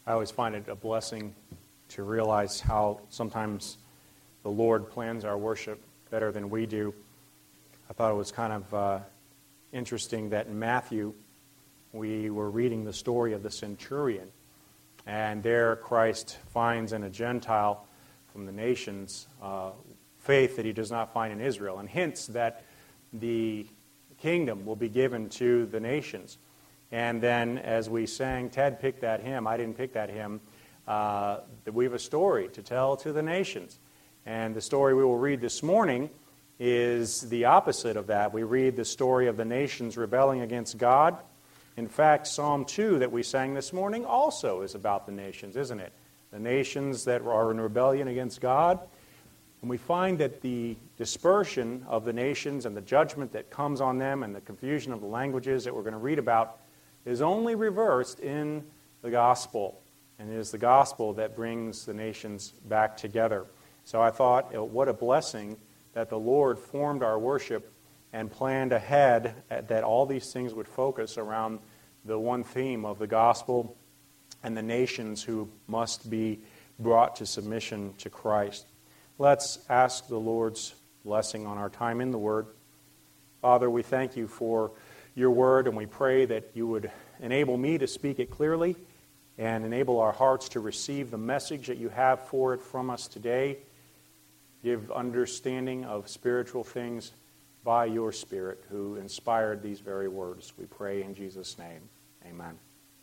I always find it a blessing to realize how sometimes the Lord plans our worship better than we do. I thought it was kind of interesting that in Matthew, we were reading the story of the centurion, and there Christ finds in a Gentile from the nations faith that he does not find in Israel, and hints that the kingdom will be given to the nations. And then, as we sang, Ted picked that hymn, I didn't pick that hymn, that we have a story to tell to the nations. And the story we will read this morning is the opposite of that. We read the story of the nations rebelling against God. In fact, Psalm 2 that we sang this morning also is about the nations, isn't it? The nations that are in rebellion against God. And we find that the dispersion of the nations and the judgment that comes on them and the confusion of the languages that we're going to read about is only reversed in the gospel. And it is the gospel that brings the nations back together. So I thought, what a blessing that the Lord formed our worship and planned ahead that all these things would focus around the one theme of the gospel and the nations who must be brought to submission to Christ. Let's ask the Lord's blessing on our time in the Word. Father, we thank you for your Word, and we pray that you would enable me to speak it clearly and enable our hearts to receive the message that you have for it from us today. Give understanding of spiritual things by your Spirit who inspired these very words. We pray in Jesus' name. Amen.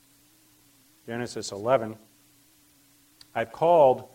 Genesis 11. I've called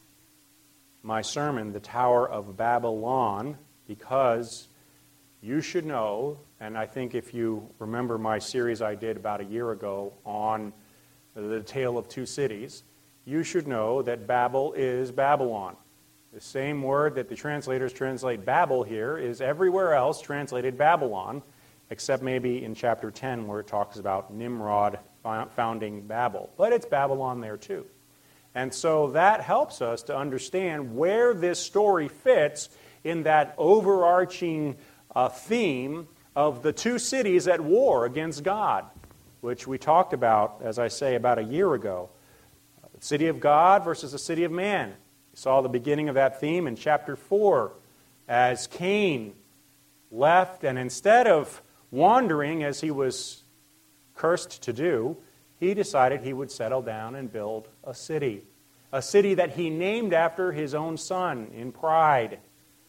my sermon The Tower of Babylon because you should know, and I think if you remember my series I did about a year ago on the tale of two cities, you should know that Babel is Babylon. The same word that the translators translate Babel here is everywhere else translated Babylon, except maybe in chapter 10 where it talks about Nimrod founding Babel. But it's Babylon there too. And so that helps us to understand where this story fits in that overarching theme of the two cities at war against God, which we talked about, as I say, about a year ago. The city of God versus the city of man. We saw the beginning of that theme in chapter 4 as Cain left, and instead of wandering as he was cursed to do, he decided he would settle down and build a city that he named after his own son in pride.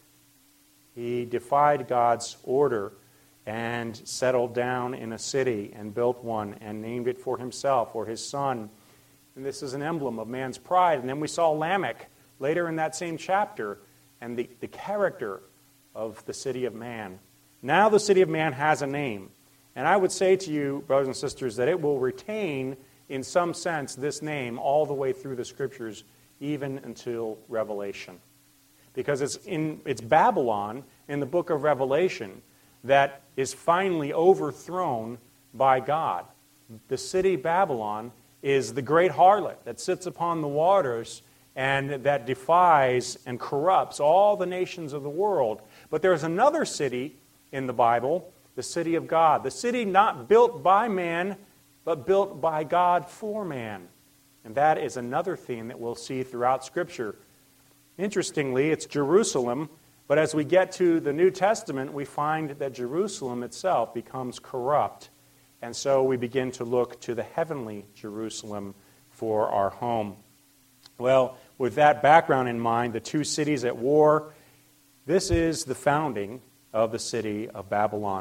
He defied God's order and settled down in a city and built one and named it for himself or his son. And this is an emblem of man's pride. And then we saw Lamech later in that same chapter and the character of the city of man. Now the city of man has a name. And I would say to you, brothers and sisters, that it will retain, in some sense, this name all the way through the Scriptures, even until Revelation. Because it's Babylon in the book of Revelation that is finally overthrown by God. The city Babylon is the great harlot that sits upon the waters and that defies and corrupts all the nations of the world. But there's another city in the Bible, the city of God. The city not built by man, but built by God for man. And that is another theme that we'll see throughout Scripture. Interestingly, it's Jerusalem, but as we get to the New Testament, we find that Jerusalem itself becomes corrupt. And so we begin to look to the heavenly Jerusalem for our home. Well, with that background in mind, the two cities at war, this is the founding of the city of Babylon.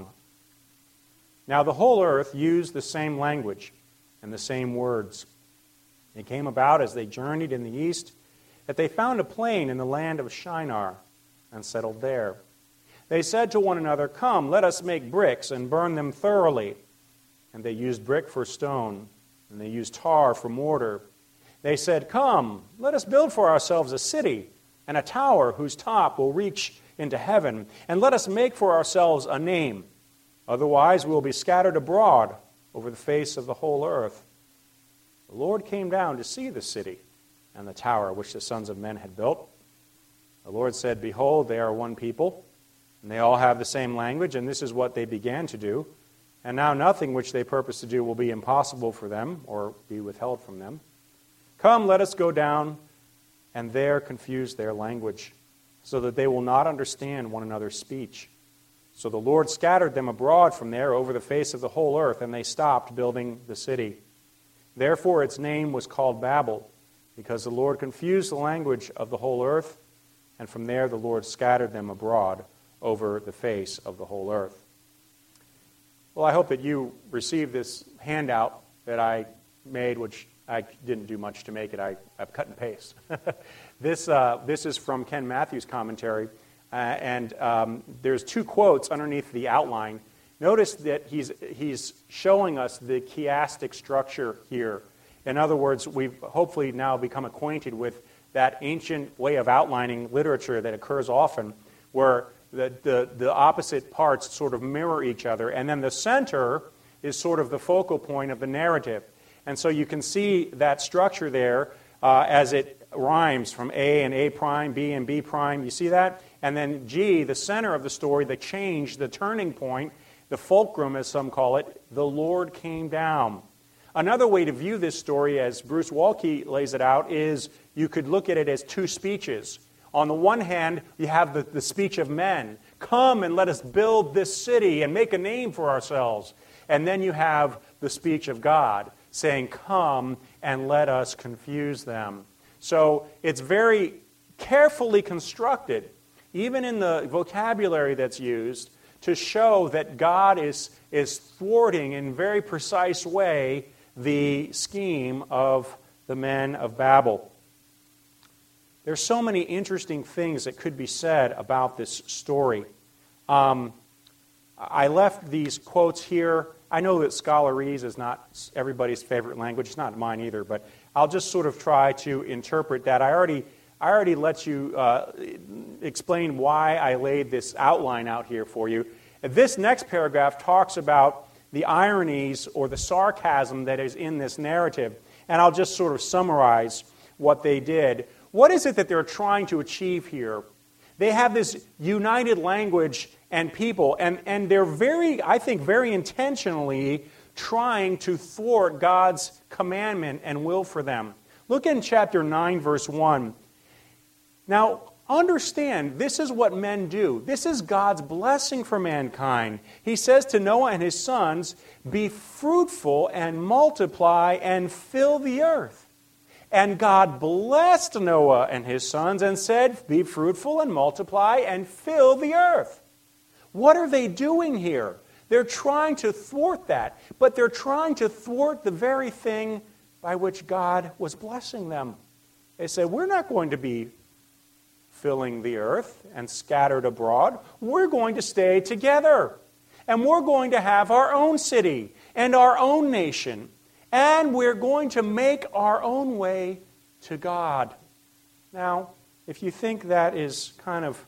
Now, the whole earth used the same language and the same words. It came about as they journeyed in the east that they found a plain in the land of Shinar and settled there. They said to one another, "Come, let us make bricks and burn them thoroughly." And they used brick for stone, and they used tar for mortar. They said, "Come, let us build for ourselves a city and a tower whose top will reach into heaven, and let us make for ourselves a name. Otherwise we will be scattered abroad over the face of the whole earth." The Lord came down to see the city and the tower which the sons of men had built. The Lord said, "Behold, they are one people, and they all have the same language, and this is what they began to do. And now nothing which they purpose to do will be impossible for them or be withheld from them. Come, let us go down and there confuse their language, so that they will not understand one another's speech. So the Lord scattered them abroad from there over the face of the whole earth, and they stopped building the city. Therefore its name was called Babel, because the Lord confused the language of the whole earth, and from there the Lord scattered them abroad over the face of the whole earth. Well, I hope that you received this handout that I made, which I didn't do much to make it. I've cut and paste. This is from Ken Matthews' commentary, and there's two quotes underneath the outline. Notice that he's showing us the chiastic structure here. In other words, we've hopefully now become acquainted with that ancient way of outlining literature that occurs often, where the opposite parts sort of mirror each other, and then the center is sort of the focal point of the narrative. And so you can see that structure there as it rhymes from A and A prime, B and B prime. You see that? And then G, the center of the story, the change, the turning point, the fulcrum, as some call it, the Lord came down. Another way to view this story, as Bruce Waltke lays it out, is you could look at it as two speeches. On the one hand, you have the speech of men. Come and let us build this city and make a name for ourselves. And then you have the speech of God, saying, come and let us confuse them. So it's very carefully constructed, even in the vocabulary that's used, to show that God is thwarting in a very precise way the scheme of the men of Babel. There's so many interesting things that could be said about this story. I left these quotes here. I know that scholarese is not everybody's favorite language. It's not mine either, but I'll just sort of try to interpret that. I already let you explain why I laid this outline out here for you. This next paragraph talks about the ironies or the sarcasm that is in this narrative, and I'll just sort of summarize what they did. What is it that they're trying to achieve here? They have this united language and people, and they're I think very intentionally trying to thwart God's commandment and will for them. Look in chapter 9, verse 1. Now, understand, this is what men do. This is God's blessing for mankind. He says to Noah and his sons, be fruitful and multiply and fill the earth. And God blessed Noah and his sons and said, be fruitful and multiply and fill the earth. What are they doing here? They're trying to thwart that, but they're trying to thwart the very thing by which God was blessing them. They said, we're not going to be filling the earth and scattered abroad. We're going to stay together. And we're going to have our own city and our own nation. And we're going to make our own way to God. Now, if you think that is kind of,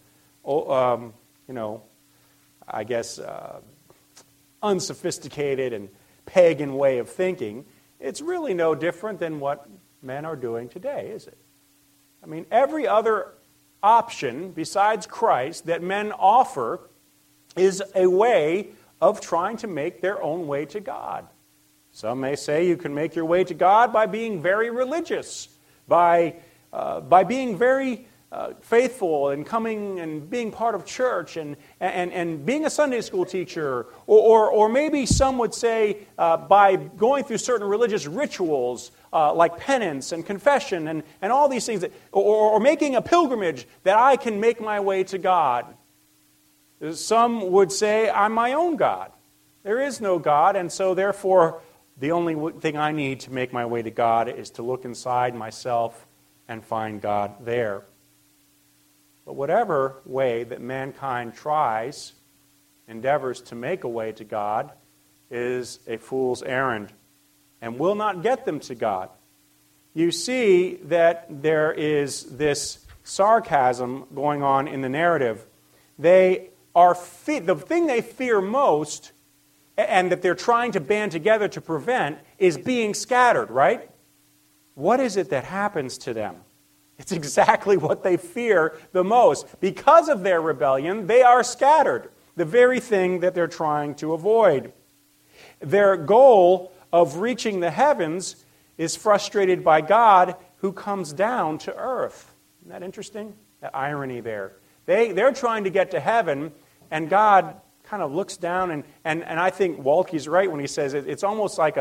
unsophisticated and pagan way of thinking, it's really no different than what men are doing today, is it? I mean, every other option besides Christ that men offer is a way of trying to make their own way to God. Some may say you can make your way to God by being very religious, by being very faithful and coming and being part of church and being a Sunday school teacher, or maybe some would say by going through certain religious rituals like penance and confession and all these things, or making a pilgrimage that I can make my way to God. Some would say, I'm my own God. There is no God, and so therefore the only thing I need to make my way to God is to look inside myself and find God there. But whatever way that mankind endeavors to make a way to God, is a fool's errand and will not get them to God. You see that there is this sarcasm going on in the narrative. The thing they fear most, and that they're trying to band together to prevent, is being scattered, right? What is it that happens to them? It's exactly what they fear the most. Because of their rebellion, they are scattered, the very thing that they're trying to avoid. Their goal of reaching the heavens is frustrated by God who comes down to earth. Isn't that interesting? That irony there. They're trying to get to heaven, and God kind of looks down, and I think Waltke's right when he says it's almost like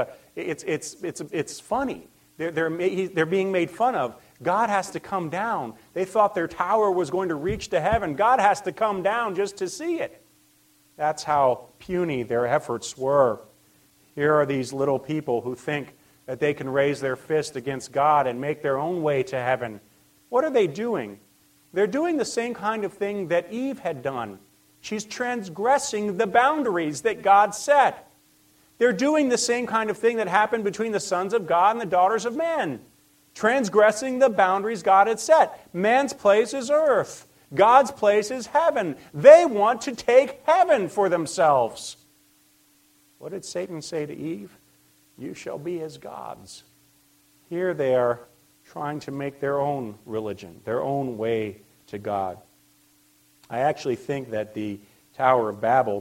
it's funny. They're being made fun of. God has to come down. They thought their tower was going to reach to heaven. God has to come down just to see it. That's how puny their efforts were. Here are these little people who think that they can raise their fist against God and make their own way to heaven. What are they doing? They're doing the same kind of thing that Eve had done. She's transgressing the boundaries that God set. They're doing the same kind of thing that happened between the sons of God and the daughters of men. Transgressing the boundaries God had set. Man's place is earth. God's place is heaven. They want to take heaven for themselves. What did Satan say to Eve? You shall be as gods. Here they are trying to make their own religion, their own way to God. I actually think that the Tower of Babel,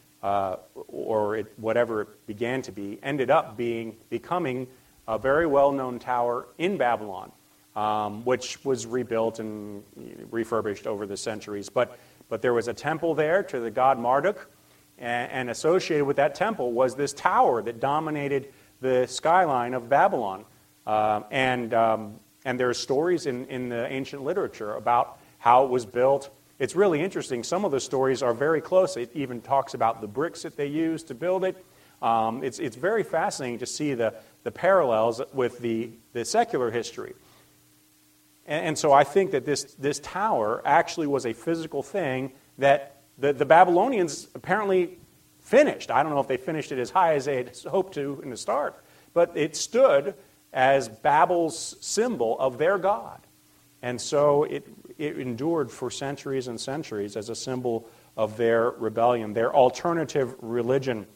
whatever it began to be, ended up becoming a very well-known tower in Babylon, which was rebuilt and refurbished over the centuries. But there was a temple there to the god Marduk, and associated with that temple was this tower that dominated the skyline of Babylon. And there are stories in the ancient literature about how it was built. It's really interesting. Some of the stories are very close. It even talks about the bricks that they used to build it. It's very fascinating to see the parallels with the secular history. And so I think that this tower actually was a physical thing that the Babylonians apparently finished. I don't know if they finished it as high as they had hoped to in the start, but it stood as Babel's symbol of their god. And so it endured for centuries and centuries as a symbol of their rebellion, their alternative religion.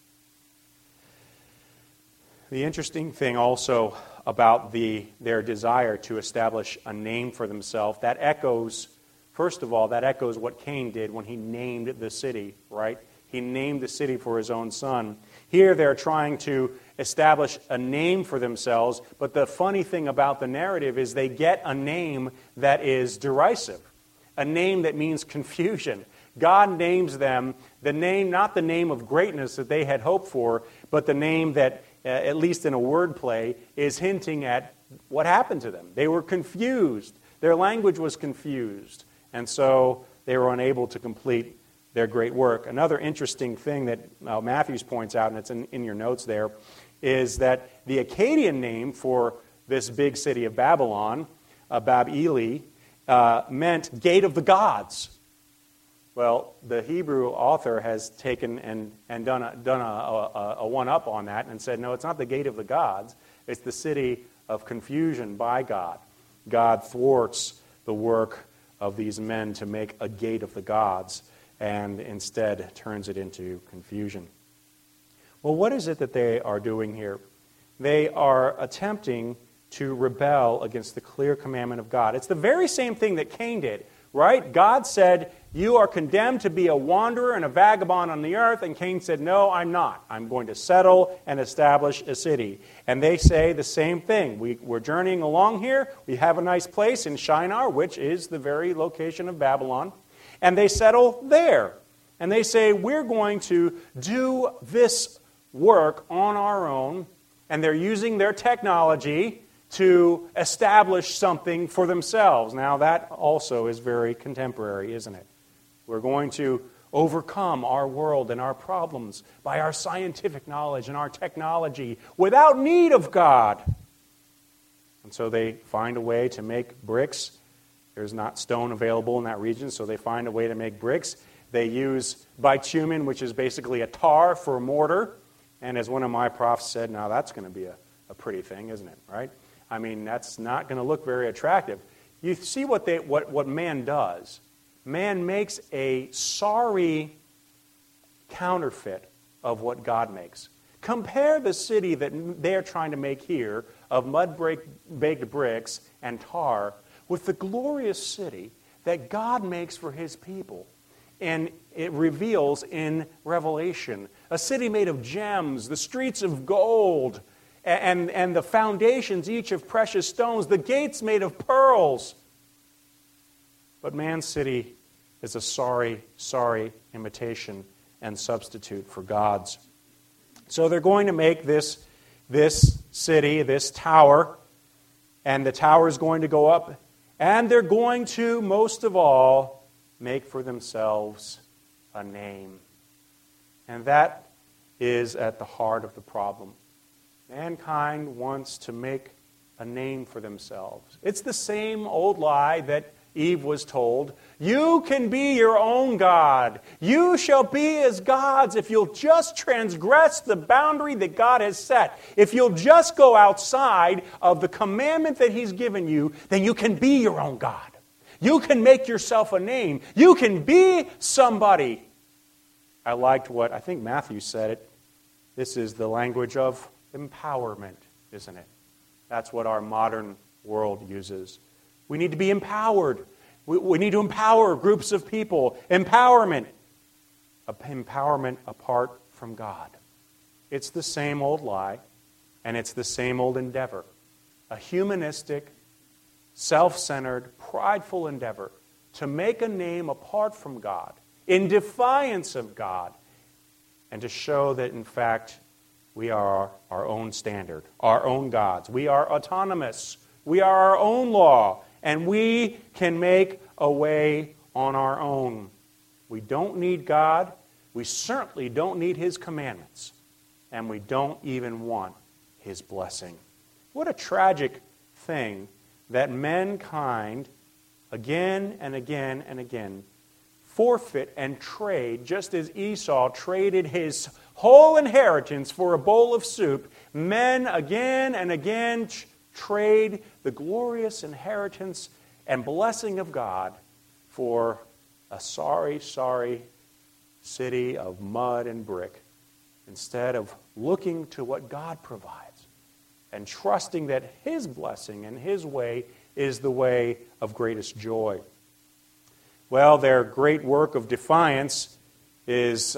The interesting thing also about their desire to establish a name for themselves, that echoes, first of all, that echoes what Cain did when he named the city, right? He named the city for his own son. Here they're trying to establish a name for themselves, but the funny thing about the narrative is they get a name that is derisive, a name that means confusion. God names them the name, not the name of greatness that they had hoped for, but the name that, at least in a wordplay, is hinting at what happened to them. They were confused. Their language was confused, and so they were unable to complete their great work. Another interesting thing that Matthews points out, and it's in your notes there, is that the Akkadian name for this big city of Babylon, Bab-Eli, meant Gate of the Gods. Well, the Hebrew author has taken and done a one-up on that and said, no, it's not the Gate of the Gods. It's the city of confusion by God. God thwarts the work of these men to make a gate of the gods and instead turns it into confusion. Well, what is it that they are doing here? They are attempting to rebel against the clear commandment of God. It's the very same thing that Cain did, right? God said, you are condemned to be a wanderer and a vagabond on the earth. And Cain said, no, I'm not. I'm going to settle and establish a city. And they say the same thing. We're journeying along here. We have a nice place in Shinar, which is the very location of Babylon. And they settle there. And they say, we're going to do this work on our own. And they're using their technology to establish something for themselves. Now, that also is very contemporary, isn't it? We're going to overcome our world and our problems by our scientific knowledge and our technology without need of God. And so they find a way to make bricks. There's not stone available in that region, so they find a way to make bricks. They use bitumen, which is basically a tar for a mortar. And as one of my profs said, now that's going to be a pretty thing, isn't it? Right? I mean, that's not going to look very attractive. You see what man does. Man makes a sorry counterfeit of what God makes. Compare the city that they're trying to make here of mud-baked bricks and tar with the glorious city that God makes for His people. And it reveals in Revelation a city made of gems, the streets of gold, and the foundations each of precious stones, the gates made of pearls. But man's city is a sorry, sorry imitation and substitute for God's. So they're going to make this city, this tower, and the tower is going to go up, and they're going to, most of all, make for themselves a name. And that is at the heart of the problem. Mankind wants to make a name for themselves. It's the same old lie that Eve was told. You can be your own God. You shall be as gods if you'll just transgress the boundary that God has set. If you'll just go outside of the commandment that He's given you, then you can be your own God. You can make yourself a name. You can be somebody. I liked what, I think Matthew said it. This is the language of empowerment, isn't it? That's what our modern world uses. We need to be empowered. We need to empower groups of people. Empowerment. Empowerment apart from God. It's the same old lie, and it's the same old endeavor. A humanistic, self-centered, prideful endeavor to make a name apart from God, in defiance of God, and to show that, in fact, we are our own standard, our own gods. We are autonomous. We are our own law, and we can make a way on our own. We don't need God. We certainly don't need His commandments. And we don't even want His blessing. What a tragic thing that mankind, again and again and again, forfeit and trade, just as Esau traded his whole inheritance for a bowl of soup. Men again and again trade the glorious inheritance and blessing of God for a sorry, sorry city of mud and brick, instead of looking to what God provides and trusting that His blessing and His way is the way of greatest joy. Well, their great work of defiance is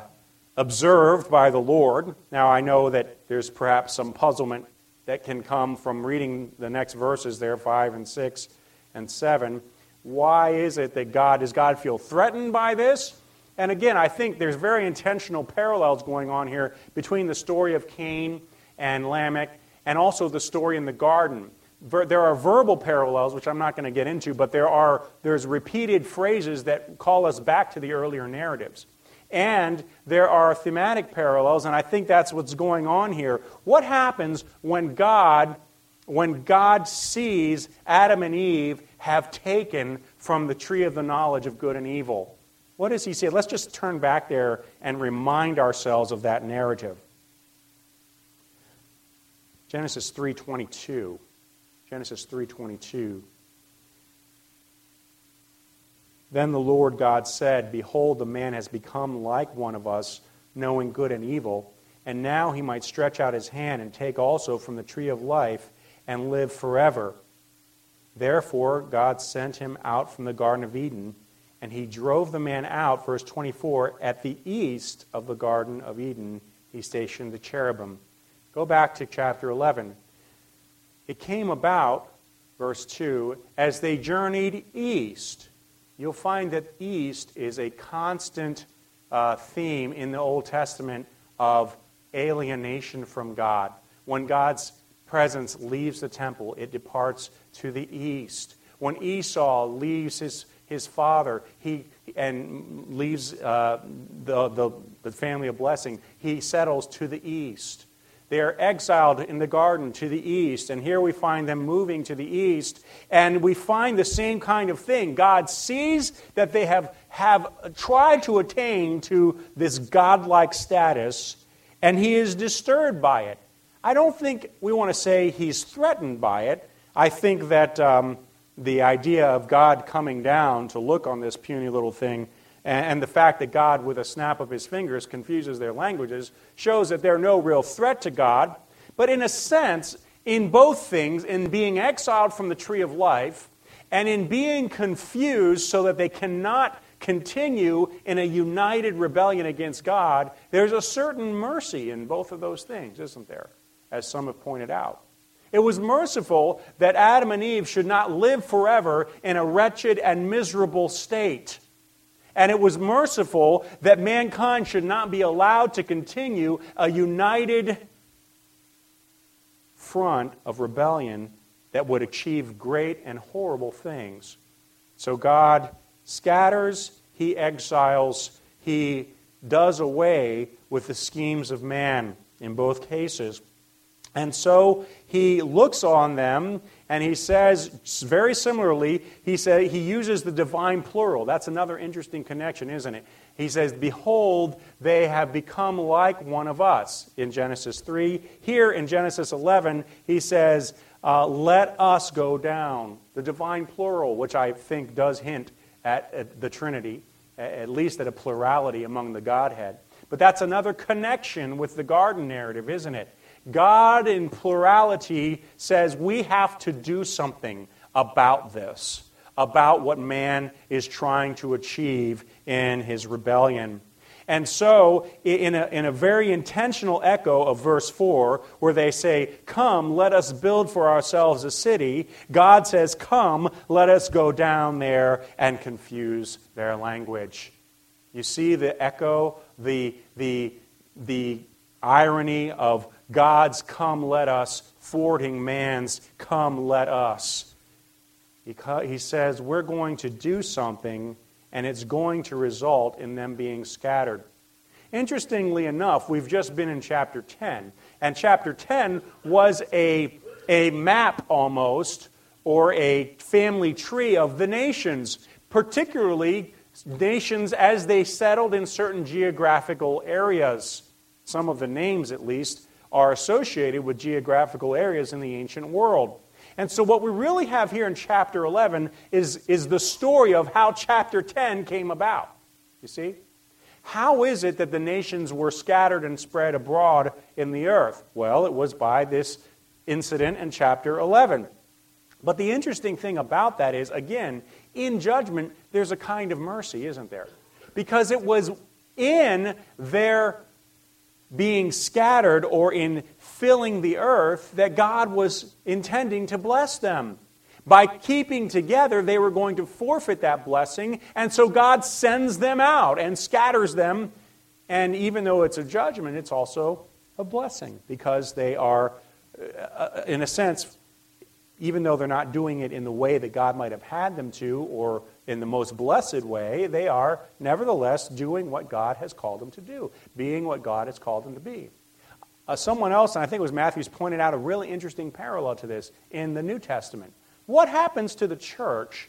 observed by the Lord. Now, I know that there's perhaps some puzzlement that can come from reading the next verses there, 5 and 6 and 7. Why is it that does God feel threatened by this? And again, I think there's very intentional parallels going on here between the story of Cain and Lamech and also the story in the garden. There are verbal parallels, which I'm not going to get into, but there's repeated phrases that call us back to the earlier narratives. And there are thematic parallels, and I think that's what's going on here. What happens when God sees Adam and Eve have taken from the tree of the knowledge of good and evil? What does He say? Let's just turn back there and remind ourselves of that narrative. Genesis 3:22. Genesis 3:22. Then the Lord God said, Behold, the man has become like one of us, knowing good and evil, and now he might stretch out his hand and take also from the tree of life and live forever. Therefore God sent him out from the Garden of Eden, and He drove the man out, verse 24, at the east of the Garden of Eden He stationed the cherubim. Go back to chapter 11. It came about, verse 2, as they journeyed east. You'll find that east is a constant theme in the Old Testament of alienation from God. When God's presence leaves the temple, it departs to the east. When Esau leaves his father and leaves the family of blessing, he settles to the east. They are exiled in the garden to the east, and here we find them moving to the east, and we find the same kind of thing. God sees that they have tried to attain to this godlike status, and He is disturbed by it. I don't think we want to say He's threatened by it. I think that the idea of God coming down to look on this puny little thing and the fact that God, with a snap of His fingers, confuses their languages, shows that they're no real threat to God. But in a sense, in both things, in being exiled from the tree of life, and in being confused so that they cannot continue in a united rebellion against God, there's a certain mercy in both of those things, isn't there? as some have pointed out. It was merciful that Adam and Eve should not live forever in a wretched and miserable state. And it was merciful that mankind should not be allowed to continue a united front of rebellion that would achieve great and horrible things. So God scatters, He exiles, He does away with the schemes of man in both cases. And so He looks on them and He says, very similarly, He uses the divine plural. That's another interesting connection, isn't it? He says, behold, they have become like one of us in Genesis 3. Here in Genesis 11, He says, let us go down. The divine plural, which I think does hint at the Trinity, at least at a plurality among the Godhead. But that's another connection with the garden narrative, isn't it? God in plurality says we have to do something about this, about what man is trying to achieve in his rebellion. And so, in a very intentional echo of verse 4, where they say, come, let us build for ourselves a city, God says, come, let us go down there and confuse their language. You see the echo, the irony of God's come, let us, thwarting man's come, let us. He says, we're going to do something, and it's going to result in them being scattered. Interestingly enough, we've just been in chapter 10, and chapter 10 was a map almost, or a family tree of the nations, particularly nations as they settled in certain geographical areas. Some of the names, at least, are associated with geographical areas in the ancient world. And so what we really have here in chapter 11 is the story of how chapter 10 came about. You see? How is it that the nations were scattered and spread abroad in the earth? Well, it was by this incident in chapter 11. But the interesting thing about that is, again, in judgment, there's a kind of mercy, isn't there? Because it was in their being scattered or in filling the earth that God was intending to bless them. By keeping together, they were going to forfeit that blessing, and so God sends them out and scatters them. And even though it's a judgment, it's also a blessing, because they are, in a sense, even though they're not doing it in the way that God might have had them to, or in the most blessed way, they are nevertheless doing what God has called them to do, being what God has called them to be. Someone else, and I think it was Matthew's, pointed out a really interesting parallel to this in the New Testament. What happens to the church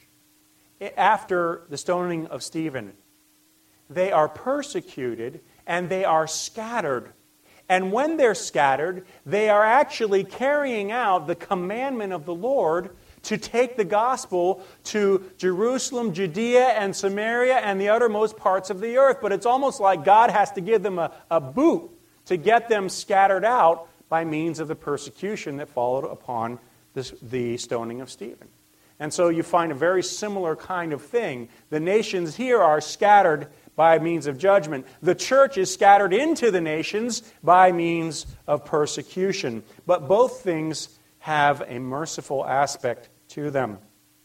after the stoning of Stephen? They are persecuted and they are scattered. And when they're scattered, they are actually carrying out the commandment of the Lord to take the gospel to Jerusalem, Judea, and Samaria, and the uttermost parts of the earth. But it's almost like God has to give them a boot to get them scattered out by means of the persecution that followed upon the stoning of Stephen. And so you find a very similar kind of thing. The nations here are scattered by means of judgment. The church is scattered into the nations by means of persecution. But both things have a merciful aspect to them.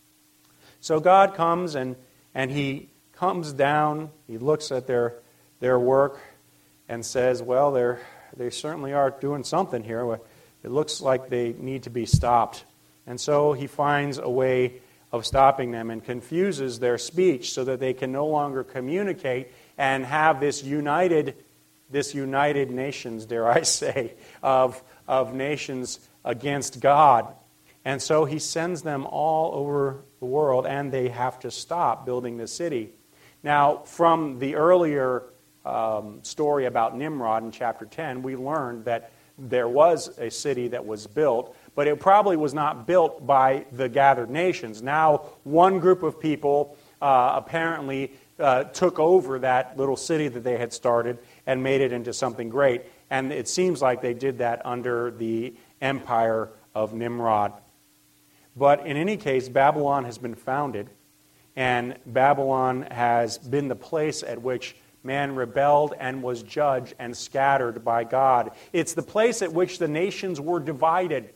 So God comes and He comes down, He looks at their work and says, well, they certainly are doing something here. It looks like they need to be stopped. And so He finds a way of stopping them and confuses their speech so that they can no longer communicate and have this united nations, dare I say, of nations against God. And so He sends them all over the world, and they have to stop building the city. Now, from the earlier story about Nimrod in chapter 10, we learned that there was a city that was built, but it probably was not built by the gathered nations. Now, one group of people apparently took over that little city that they had started and made it into something great. And it seems like they did that under the empire of Nimrod. But in any case, Babylon has been founded, and Babylon has been the place at which man rebelled and was judged and scattered by God. It's the place at which the nations were divided.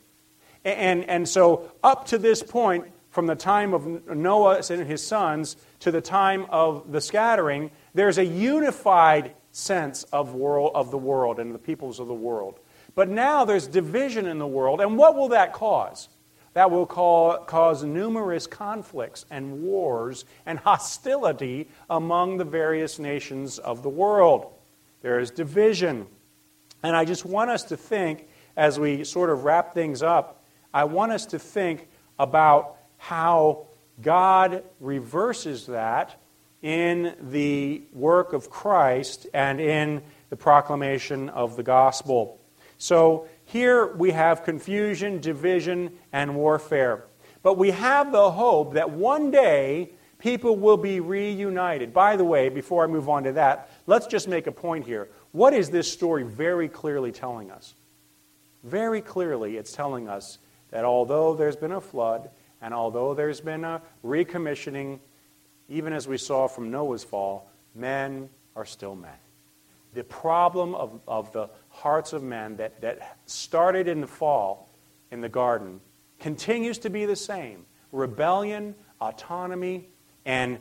And so up to this point, from the time of Noah and his sons to the time of the scattering, there's a unified sense of the world and the peoples of the world. But now there's division in the world, and what will that cause? That will cause numerous conflicts and wars and hostility among the various nations of the world. There is division. And I just want us to think, as we sort of wrap things up, I want us to think about how God reverses that in the work of Christ and in the proclamation of the gospel. So here we have confusion, division, and warfare. But we have the hope that one day people will be reunited. By the way, before I move on to that, let's just make a point here. What is this story very clearly telling us? Very clearly it's telling us that although there's been a flood, and although there's been a recommissioning, even as we saw from Noah's fall, men are still men. The problem of the hearts of men that started in the fall in the garden continues to be the same. Rebellion, autonomy, and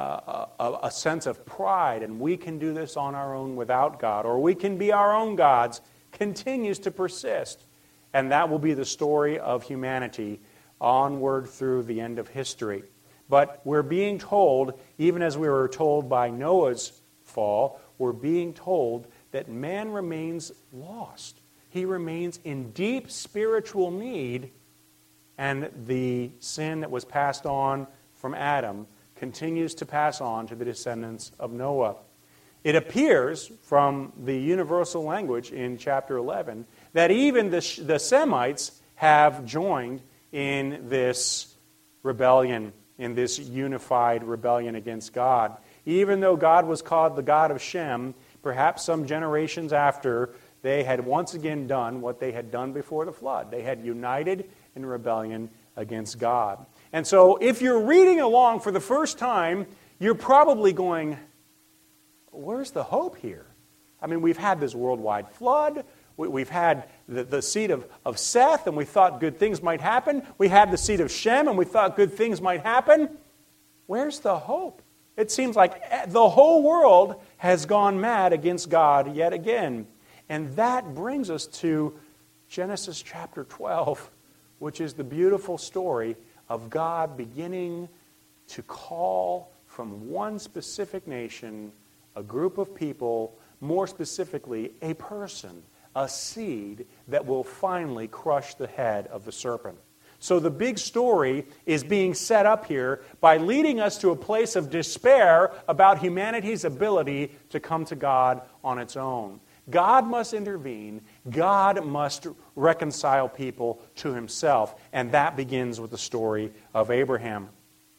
a sense of pride, and we can do this on our own without God, or we can be our own gods, continues to persist. And that will be the story of humanity onward through the end of history. But we're being told, even as we were told by Noah's fall, we're being told that man remains lost. He remains in deep spiritual need, and the sin that was passed on from Adam continues to pass on to the descendants of Noah. It appears from the universal language in chapter 11 that even the Semites have joined in this rebellion, in this unified rebellion against God. Even though God was called the God of Shem, perhaps some generations after, they had once again done what they had done before the flood. They had united in rebellion against God. And so if you're reading along for the first time, you're probably going, where's the hope here? I mean, we've had this worldwide flood. We've had the seed of Seth, and we thought good things might happen. We had the seed of Shem, and we thought good things might happen. Where's the hope? It seems like the whole world has gone mad against God yet again. And that brings us to Genesis chapter 12, which is the beautiful story of God beginning to call from one specific nation, a group of people, more specifically, a person, a seed that will finally crush the head of the serpent. So the big story is being set up here by leading us to a place of despair about humanity's ability to come to God on its own. God must intervene. God must reconcile people to himself. And that begins with the story of Abraham.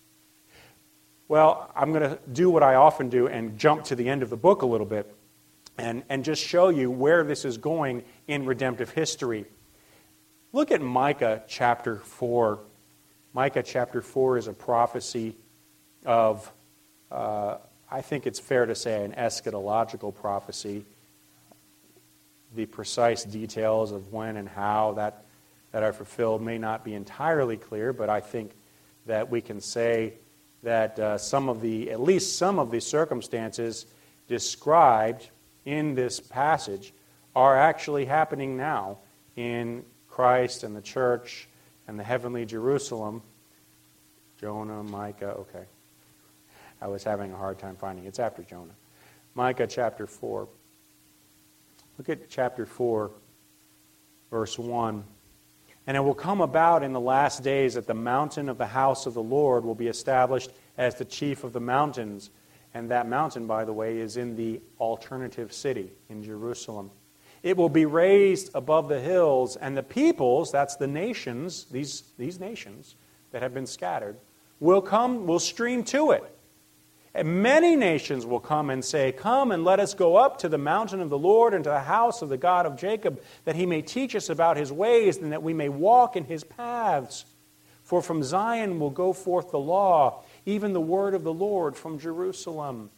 Well, I'm going to do what I often do and jump to the end of the book a little bit and just show you where this is going in redemptive history. Look at Micah chapter 4. Micah chapter 4 is a prophecy of, I think it's fair to say, an eschatological prophecy. The precise details of when and how that are fulfilled may not be entirely clear, but I think that we can say that at least some of the circumstances described in this passage are actually happening now in Christ and the church and the heavenly Jerusalem. Jonah, Micah, okay. I was having a hard time finding it. It's after Jonah. Micah chapter 4. Look at chapter 4, verse 1. And it will come about in the last days that the mountain of the house of the Lord will be established as the chief of the mountains. And that mountain, by the way, is in the alternative city in Jerusalem. It will be raised above the hills, and the peoples, that's the nations, these nations that have been scattered, will stream to it. And many nations will come and say, "Come and let us go up to the mountain of the Lord and to the house of the God of Jacob, that he may teach us about his ways and that we may walk in his paths. For from Zion will go forth the law, even the word of the Lord from Jerusalem."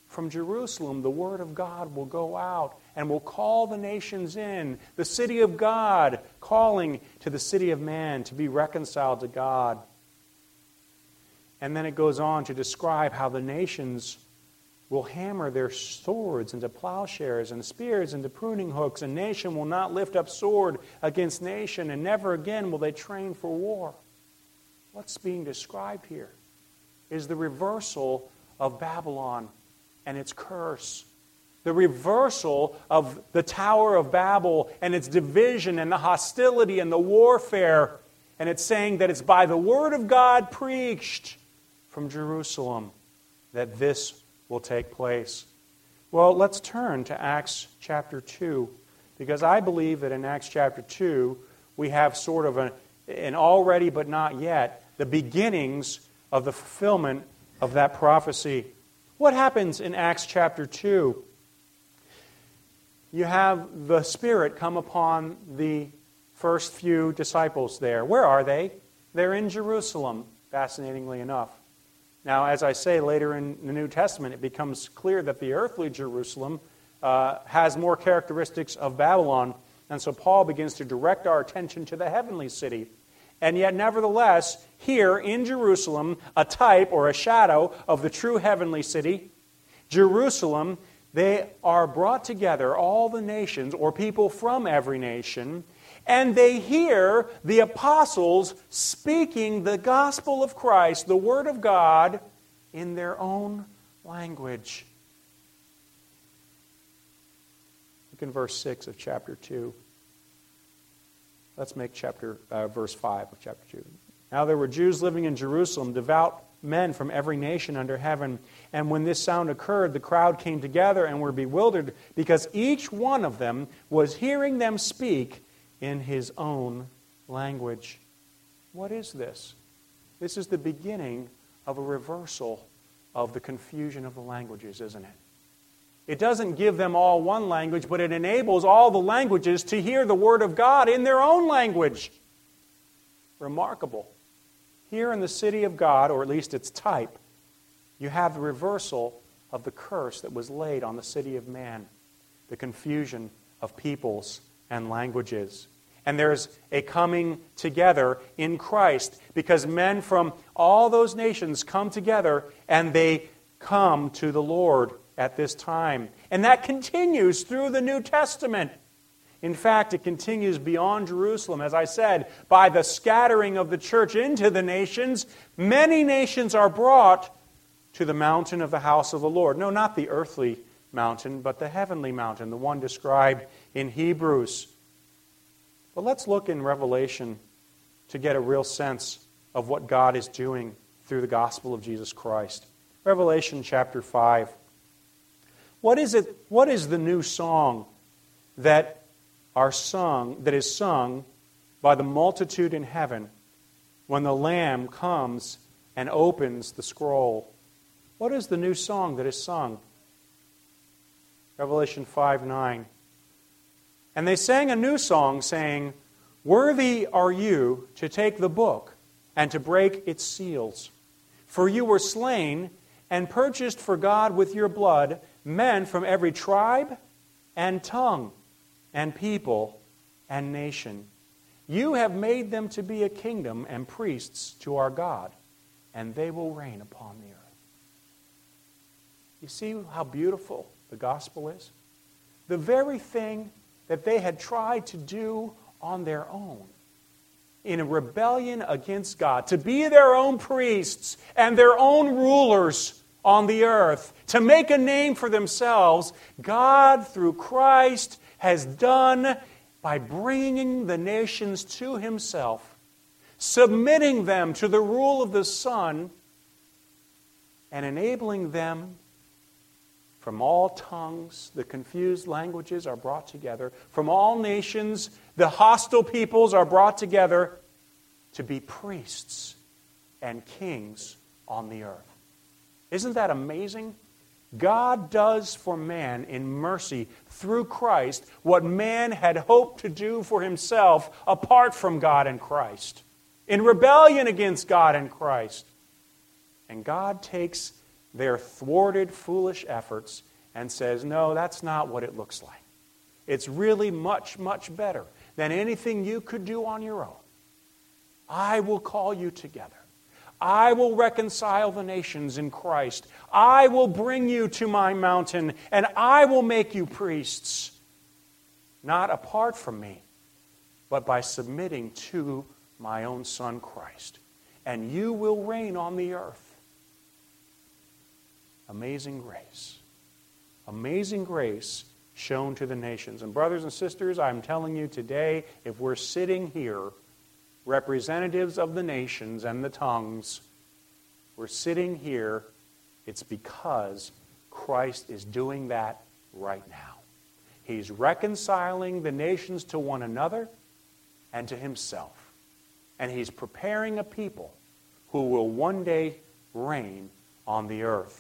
from Jerusalem, the word of God will go out and will call the nations in. The city of God calling to the city of man to be reconciled to God. And then it goes on to describe how the nations will hammer their swords into plowshares and spears into pruning hooks, and nation will not lift up sword against nation, and never again will they train for war. What's being described here is the reversal of Babylon and its curse. The reversal of the Tower of Babel and its division and the hostility and the warfare. And it's saying that it's by the word of God preached from Jerusalem that this will take place. Well, let's turn to Acts chapter 2, because I believe that in Acts chapter 2 we have sort of an already but not yet, the beginnings of the fulfillment of that prophecy. What happens in Acts chapter 2? You have the Spirit come upon the first few disciples there. Where are they? They're in Jerusalem, fascinatingly enough. Now, as I say later in the New Testament, it becomes clear that the earthly Jerusalem has more characteristics of Babylon, and so Paul begins to direct our attention to the heavenly city. And yet, nevertheless, here in Jerusalem, a type or a shadow of the true heavenly city, Jerusalem, they are brought together, all the nations, or people from every nation, and they hear the apostles speaking the gospel of Christ, the Word of God, in their own language. Look in verse 6 of chapter 2. Let's make verse 5 of chapter 2. Now there were Jews living in Jerusalem, devout men from every nation under heaven. And when this sound occurred, the crowd came together and were bewildered, because each one of them was hearing them speak in his own language. What is this? This is the beginning of a reversal of the confusion of the languages, isn't it? It doesn't give them all one language, but it enables all the languages to hear the Word of God in their own language. Remarkable. Here in the city of God, or at least its type, you have the reversal of the curse that was laid on the city of man, the confusion of peoples and languages. And there's a coming together in Christ, because men from all those nations come together and they come to the Lord at this time. And that continues through the New Testament. In fact, it continues beyond Jerusalem. As I said, by the scattering of the church into the nations, many nations are brought to the mountain of the house of the Lord. No, not the earthly mountain, but the heavenly mountain, the one described in Hebrews. But let's look in Revelation to get a real sense of what God is doing through the gospel of Jesus Christ. Revelation chapter 5. What is it? What is the new song that is sung by the multitude in heaven when the Lamb comes and opens the scroll? What is the new song that is sung? Revelation 5:9. And they sang a new song, saying, "Worthy are you to take the book and to break its seals. For you were slain and purchased for God with your blood men from every tribe and tongue and people and nation. You have made them to be a kingdom and priests to our God, and they will reign upon the earth." You see how beautiful the gospel is? The very thing that they had tried to do on their own, in a rebellion against God, to be their own priests and their own rulers on the earth, to make a name for themselves, God, through Christ, has done by bringing the nations to Himself, submitting them to the rule of the Son, and enabling them from all tongues, the confused languages are brought together. From all nations, the hostile peoples are brought together to be priests and kings on the earth. Isn't that amazing? God does for man in mercy through Christ what man had hoped to do for himself apart from God and Christ, in rebellion against God and Christ. And God takes their thwarted, foolish efforts and says, no, that's not what it looks like. It's really much, much better than anything you could do on your own. I will call you together. I will reconcile the nations in Christ. I will bring you to my mountain, and I will make you priests, not apart from me, but by submitting to my own Son Christ. And you will reign on the earth. Amazing grace. Amazing grace shown to the nations. And brothers and sisters, I'm telling you today, if we're sitting here, representatives of the nations and the tongues, we're sitting here, it's because Christ is doing that right now. He's reconciling the nations to one another and to himself. And he's preparing a people who will one day reign on the earth.